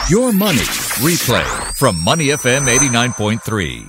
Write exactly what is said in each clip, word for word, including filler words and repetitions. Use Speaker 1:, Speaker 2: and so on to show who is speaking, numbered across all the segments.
Speaker 1: Your Money Replay from Money F M eighty-nine point three.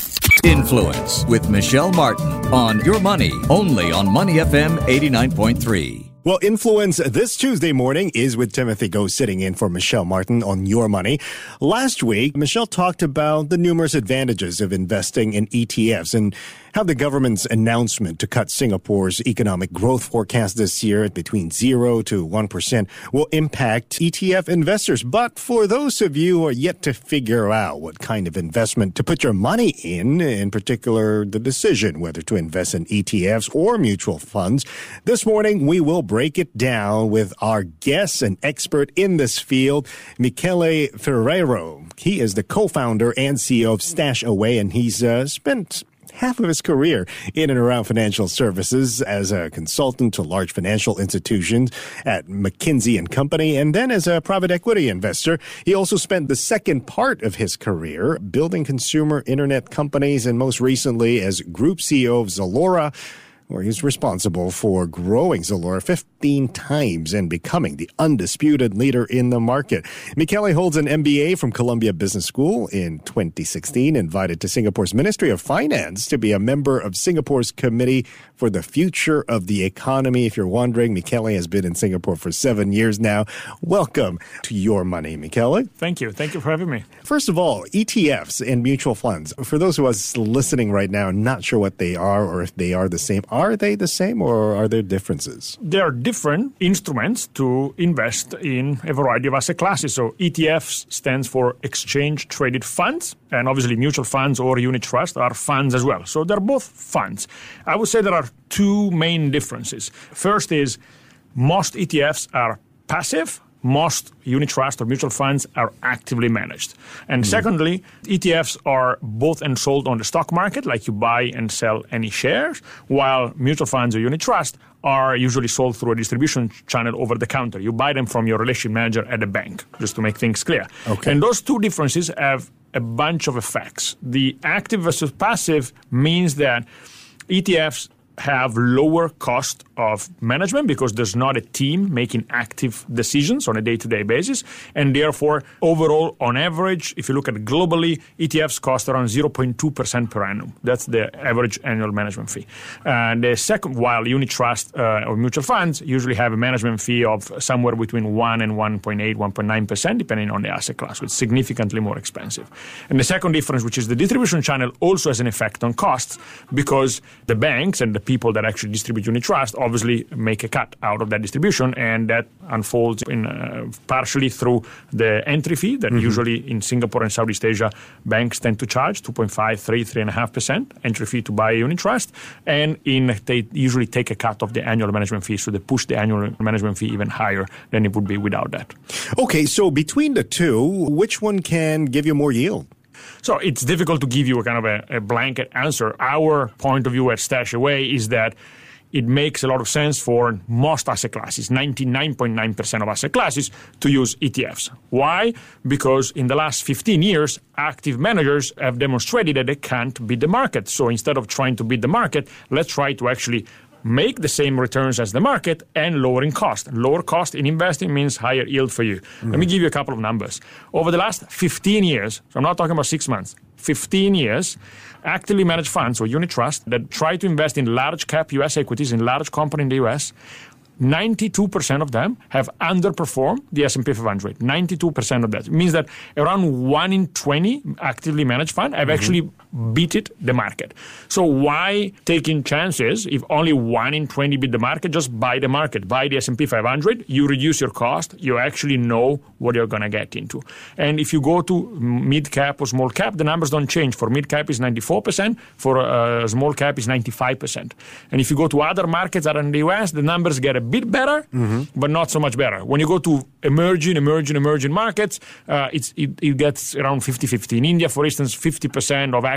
Speaker 1: Influence with Michelle Martin on Your Money, only on Money F M eighty-nine point three.
Speaker 2: Well, Influence this Tuesday morning is with Timothy Go sitting in for Michelle Martin on Your Money. Last week, Michelle talked about the numerous advantages of investing in E T Fs and how the government's announcement to cut Singapore's economic growth forecast this year at between zero to one percent will impact E T F investors. But for those of you who are yet to figure out what kind of investment to put your money in, in particular the decision whether to invest in E T Fs or mutual funds, this morning we will break it down with our guest and expert in this field, Michele Ferreiro. He is the co-founder and C E O of Stash Away, and he's uh, spent half of his career in and around financial services as a consultant to large financial institutions at McKinsey and Company, and then as a private equity investor. He also spent the second part of his career building consumer internet companies, and most recently as Group C E O of Zalora, where he's responsible for growing Zalora fifteen times and becoming the undisputed leader in the market. Michele holds an M B A from Columbia Business School in twenty sixteen, invited to Singapore's Ministry of Finance to be a member of Singapore's Committee for the Future of the Economy. If you're wondering, Michele has been in Singapore for seven years now. Welcome to Your Money, Michele.
Speaker 3: Thank you. Thank you for having me.
Speaker 2: First of all, E T Fs and mutual funds. For those who are listening right now, not sure what they are or if they are the same, are they the same or are there differences?
Speaker 3: There are different instruments to invest in a variety of asset classes. So E T Fs stands for exchange traded funds, and obviously mutual funds or unit trust are funds as well. So they're both funds. I would say there are two main differences. First is most E T Fs are passive. Most unit trust or mutual funds are actively managed. And mm. secondly, E T Fs are bought and sold on the stock market, like you buy and sell any shares, while mutual funds or unit trust are usually sold through a distribution channel over the counter. You buy them from your relationship manager at a bank, just to make things clear.
Speaker 2: Okay.
Speaker 3: And those two differences have a bunch of effects. The active versus passive means that E T Fs have lower cost of management because there's not a team making active decisions on a day-to-day basis. And therefore, overall, on average, if you look at it globally, E T Fs cost around zero point two percent per annum. That's the average annual management fee. And the second, while unit trust uh, or mutual funds usually have a management fee of somewhere between one and one point eight, one point nine percent, depending on the asset class, which is significantly more expensive. And the second difference, which is the distribution channel, also has an effect on costs because the banks and the people that actually distribute unit trust obviously make a cut out of that distribution, and that unfolds in uh, partially through the entry fee that mm-hmm. usually in Singapore and Southeast Asia banks tend to charge two point five, three, three point five percent entry fee to buy a unit trust, and in they usually take a cut of the annual management fee, so they push the annual management fee even higher than it would be without that.
Speaker 2: Okay, so between the two, which one can give you more yield?
Speaker 3: So it's difficult to give you a kind of a, a blanket answer. Our point of view at Stash Away is that it makes a lot of sense for most asset classes, ninety-nine point nine percent of asset classes, to use E T Fs. Why? Because in the last fifteen years, active managers have demonstrated that they can't beat the market. So instead of trying to beat the market, let's try to actually make the same returns as the market and lowering cost. Lower cost in investing means higher yield for you. Mm. Let me give you a couple of numbers. Over the last fifteen years, so I'm not talking about six months, fifteen years, actively managed funds or unit trusts that try to invest in large cap U S equities in large companies in the U S, ninety-two percent of them have underperformed the S and P five hundred. ninety-two percent of that. It means that around one in twenty actively managed funds have mm-hmm. actually beaten the market. So why taking chances if only one in twenty beat the market? Just buy the market. Buy the S and P five hundred. You reduce your cost. You actually know what you're going to get into. And if you go to mid-cap or small cap, the numbers don't change. For mid-cap is ninety-four percent. For uh, small cap is ninety-five percent. And if you go to other markets other than the U S, the numbers get a bit better, mm-hmm. but not so much better. When you go to emerging, emerging, emerging markets, uh, it's, it, it gets around fifty-fifty. In India, for instance, fifty percent of active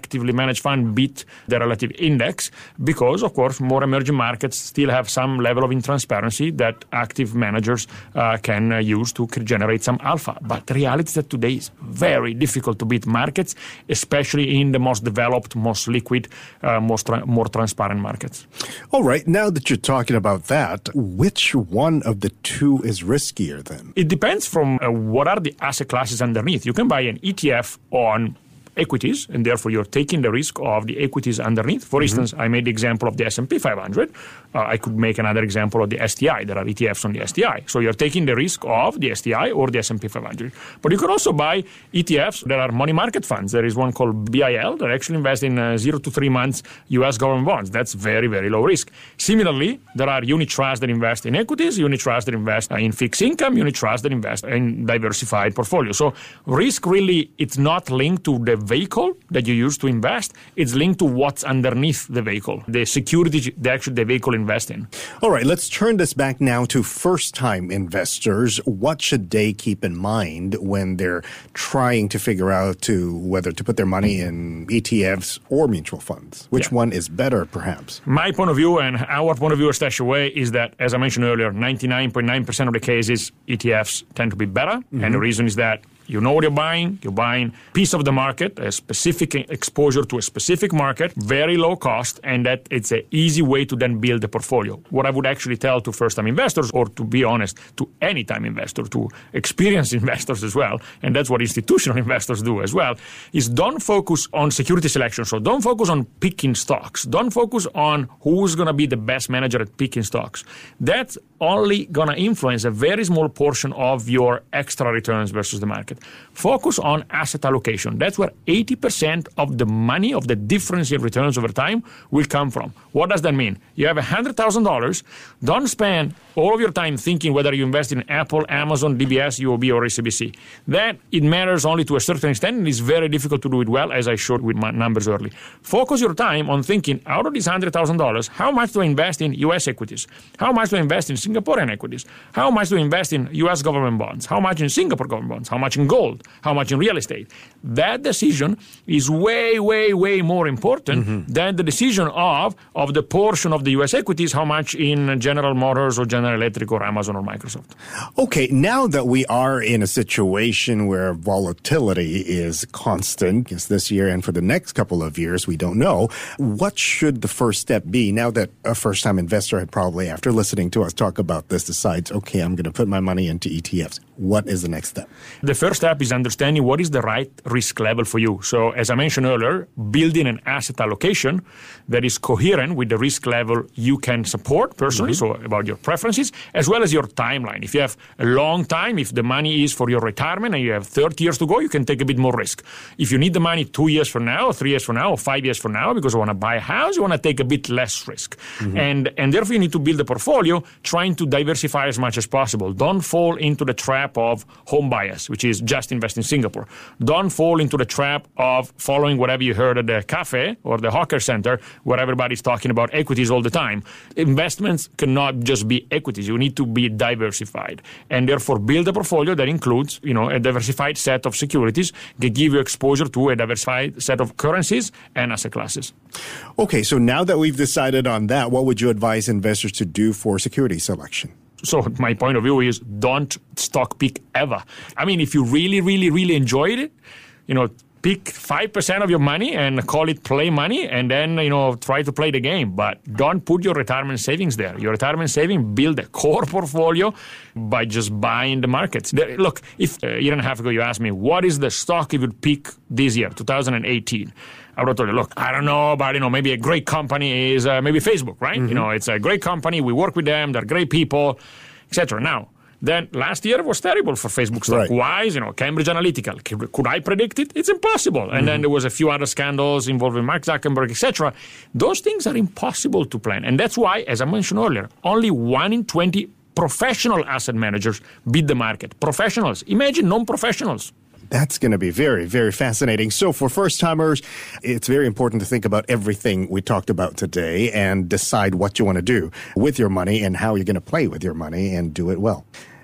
Speaker 3: actively managed fund beat the relative index because, of course, more emerging markets still have some level of intransparency that active managers uh, can uh, use to generate some alpha. But the reality is that today is very difficult to beat markets, especially in the most developed, most liquid, uh, most tra- more transparent markets.
Speaker 2: All right. Now that you're talking about that, which one of the two is riskier then?
Speaker 3: It depends from uh, what are the asset classes underneath. You can buy an E T F on equities, and therefore you're taking the risk of the equities underneath. For mm-hmm. instance, I made the example of the S and P five hundred. Uh, I could make another example of the S T I. There are E T Fs on the S T I. So you're taking the risk of the S T I or the S and P five hundred. But you could also buy E T Fs that are money market funds. There is one called B I L that actually invests in uh, zero to three months U S government bonds. That's very, very low risk. Similarly, there are unit trusts that invest in equities, unit trusts that invest uh, in fixed income, unit trusts that invest in diversified portfolios. So risk really, it's not linked to the vehicle that you use to invest. It's linked to what's underneath the vehicle, the security that actually the vehicle invests in.
Speaker 2: All right, let's turn this back now to first-time investors. What should they keep in mind when they're trying to figure out to whether to put their money in E T Fs or mutual funds? Which yeah. one is better, perhaps?
Speaker 3: My point of view and our point of view at StashAway is that, as I mentioned earlier, ninety-nine point nine percent of the cases, E T Fs tend to be better. Mm-hmm. And the reason is that you know what you're buying. You're buying a piece of the market, a specific exposure to a specific market, very low cost, and that it's an easy way to then build a portfolio. What I would actually tell to first-time investors, or to be honest, to any-time investor, to experienced investors as well, and that's what institutional investors do as well, is don't focus on security selection. So don't focus on picking stocks. Don't focus on who's going to be the best manager at picking stocks. That's only going to influence a very small portion of your extra returns versus the market. Focus on asset allocation. That's where eighty percent of the money, of the difference in returns over time will come from. What does that mean? You have one hundred thousand dollars. Don't spend all of your time thinking whether you invest in Apple, Amazon, D B S, U O B, or A C B C. That, it matters only to a certain extent, and it's very difficult to do it well, as I showed with my numbers early. Focus your time on thinking, out of these one hundred thousand dollars, how much do I invest in U S equities? How much do I invest in Singaporean equities? How much do I invest in U S government bonds? How much in Singapore government bonds? How much in gold? How much in real estate? That decision is way, way, way more important mm-hmm. than the decision of, of the portion of the U S equities, how much in General Motors or General Electric or Amazon or Microsoft.
Speaker 2: Okay, now that we are in a situation where volatility is constant, yes, this year and for the next couple of years, we don't know, what should the first step be now that a first-time investor had probably, after listening to us talk about this, decides, okay, I'm going to put my money into E T Fs? What is the next step?
Speaker 3: The first step is understanding what is the right risk level for you. So as I mentioned earlier, building an asset allocation that is coherent with the risk level you can support personally, mm-hmm. so about your preferences, as well as your timeline. If you have a long time, if the money is for your retirement and you have thirty years to go, you can take a bit more risk. If you need the money two years from now, or three years from now, or five years from now, because you want to buy a house, you want to take a bit less risk. Mm-hmm. And, and therefore you need to build a portfolio trying to diversify as much as possible. Don't fall into the trap of home bias, which is just invest in Singapore. Don't fall into the trap of following whatever you heard at the cafe or the hawker center where everybody's talking about equities all the time. Investments cannot just be equities. You need to be diversified, and therefore build a portfolio that includes, you know, a diversified set of securities that give you exposure to a diversified set of currencies and asset classes.
Speaker 2: Okay, so now that we've decided on that, what would you advise investors to do for security selection?
Speaker 3: So my point of view is don't stock pick ever. I mean, if you really, really, really enjoyed it, you know, pick five percent of your money and call it play money, and then, you know, try to play the game. But don't put your retirement savings there. Your retirement saving, build a core portfolio by just buying the markets. Look, if a year and a half ago you asked me, what is the stock you would pick this year, two thousand eighteen? I would have told you, look, I don't know, but, you know, maybe a great company is uh, maybe Facebook, right? Mm-hmm. You know, it's a great company. We work with them. They're great people, et cetera. Now, then last year was terrible for Facebook stock.
Speaker 2: Right.
Speaker 3: Why? You know, Cambridge Analytica. Could I predict it? It's impossible. And mm-hmm. then there was a few other scandals involving Mark Zuckerberg, et cetera. Those things are impossible to plan. And that's why, as I mentioned earlier, only one in twenty professional asset managers beat the market. Professionals. Imagine non-professionals.
Speaker 2: That's going to be very, very fascinating. So for first-timers, it's very important to think about everything we talked about today and decide what you want to do with your money and how you're going to play with your money and do it well.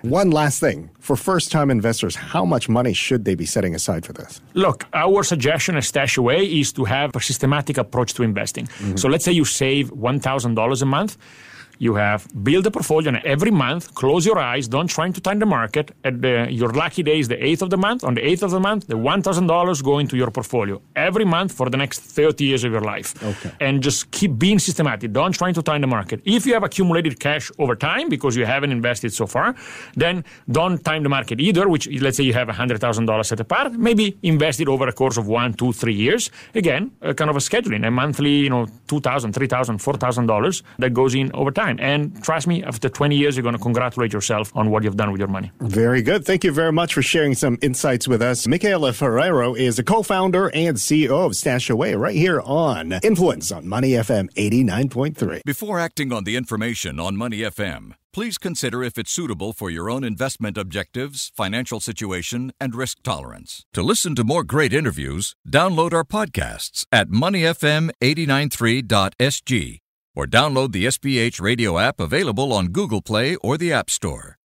Speaker 2: One last thing. For first-time investors, how much money should they be setting aside for this?
Speaker 3: Look, our suggestion at StashAway is to have a systematic approach to investing. Mm-hmm. So let's say you save one thousand dollars a month. You have build a portfolio, and every month, close your eyes, don't try to time the market. At the, your lucky day is the eighth of the month. On the eighth of the month, the one thousand dollars go into your portfolio every month for the next thirty years of your life.
Speaker 2: Okay.
Speaker 3: And just keep being systematic. Don't try to time the market. If you have accumulated cash over time because you haven't invested so far, then don't time the market either, which let's say you have one hundred thousand dollars set apart. Maybe invest it over a course of one, two, three years. Again, a kind of a scheduling, a monthly, you know, two thousand dollars, three thousand dollars, four thousand dollars that goes in over time. And trust me, after twenty years, you're going to congratulate yourself on what you've done with your money.
Speaker 2: Very good. Thank you very much for sharing some insights with us. Michele Ferrero is the co-founder and C E O of StashAway right here on Influence on Money F M eighty-nine point three.
Speaker 1: Before acting on the information on Money F M, please consider if it's suitable for your own investment objectives, financial situation, and risk tolerance. To listen to more great interviews, download our podcasts at money f m eight nine three dot s g or download the S B H radio app available on Google Play or the App Store.